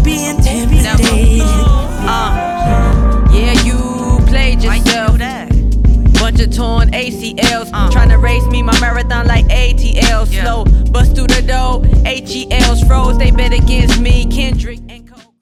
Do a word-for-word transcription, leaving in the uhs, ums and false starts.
Don't be intimidated. Uh, yeah, you played yourself. Bunch of torn A C Ls. Uh. Tryna race me my marathon like A T L. Slow, bust through the door. H E Ls froze, they bet against me. Kendrick and